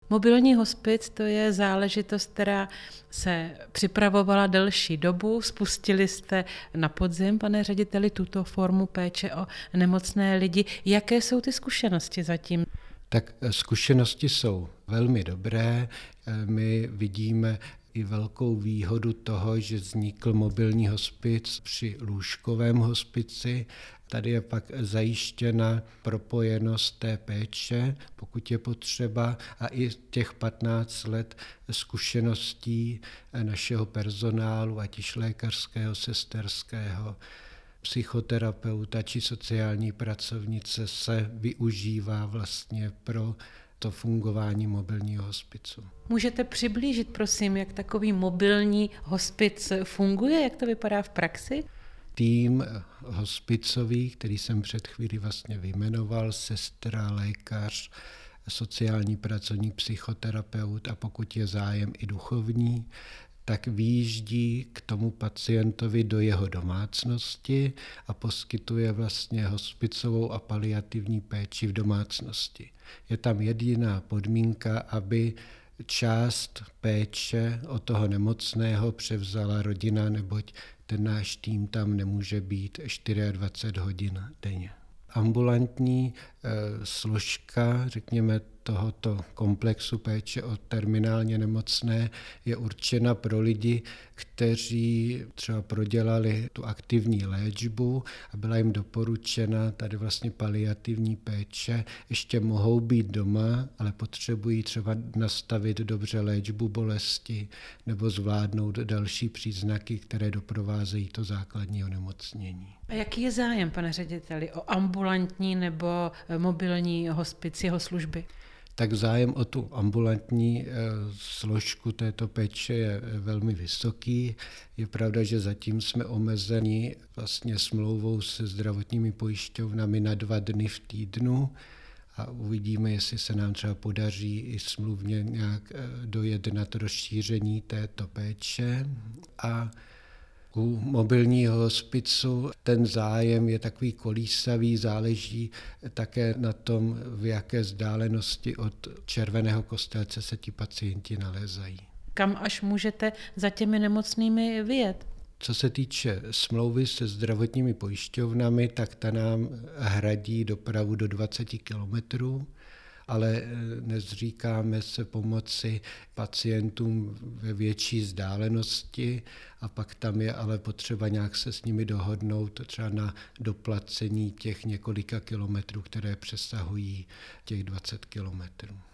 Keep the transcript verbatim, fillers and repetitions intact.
Mobilní hospic to je záležitost, která se připravovala delší dobu. Spustili jste na podzim, pane řediteli, tuto formu péče o nemocné lidi. Jaké jsou ty zkušenosti zatím? Tak zkušenosti jsou velmi dobré. My vidíme i velkou výhodu toho, že vznikl mobilní hospic při lůžkovém hospici. Tady je pak zajištěna propojenost té péče, pokud je potřeba, a i těch patnáct let zkušeností našeho personálu, ať již lékařského, sesterského, psychoterapeuta či sociální pracovnice se využívá vlastně pro to fungování mobilního hospicu. Můžete přiblížit, prosím, jak takový mobilní hospic funguje, jak to vypadá v praxi? Tým hospicový, který jsem před chvílí vlastně vyjmenoval, sestra, lékař, sociální pracovník, psychoterapeut a pokud je zájem i duchovní, tak vyjíždí k tomu pacientovi do jeho domácnosti a poskytuje vlastně hospicovou a paliativní péči v domácnosti. Je tam jediná podmínka, aby část péče o toho nemocného převzala rodina, neboť ten náš tým tam nemůže být dvacet čtyři hodin denně. Ambulantní e, složka, řekněme, tohoto komplexu péče o terminálně nemocné je určena pro lidi, kteří třeba prodělali tu aktivní léčbu a byla jim doporučena tady vlastně paliativní péče. Ještě mohou být doma, ale potřebují třeba nastavit dobře léčbu bolesti nebo zvládnout další příznaky, které doprovázejí to základní onemocnění. A jaký je zájem, pane řediteli, o ambulantní nebo mobilní hospic, jeho služby? Tak zájem o tu ambulantní složku této péče je velmi vysoký. Je pravda, že zatím jsme omezeni vlastně smlouvou se zdravotními pojišťovnami na dva dny v týdnu a uvidíme, jestli se nám třeba podaří i smluvně nějak dojednat rozšíření této péče. A u mobilního hospicu ten zájem je takový kolísavý, záleží také na tom, v jaké vzdálenosti od Červeného Kostelce se ti pacienti nalézají. Kam až můžete za těmi nemocnými vyjet? Co se týče smlouvy se zdravotními pojišťovnami, tak ta nám hradí dopravu do dvacet kilometrů, ale nezříkáme se pomoci pacientům ve větší vzdálenosti a pak tam je ale potřeba nějak se s nimi dohodnout třeba na doplacení těch několika kilometrů, které přesahují těch dvacet kilometrů.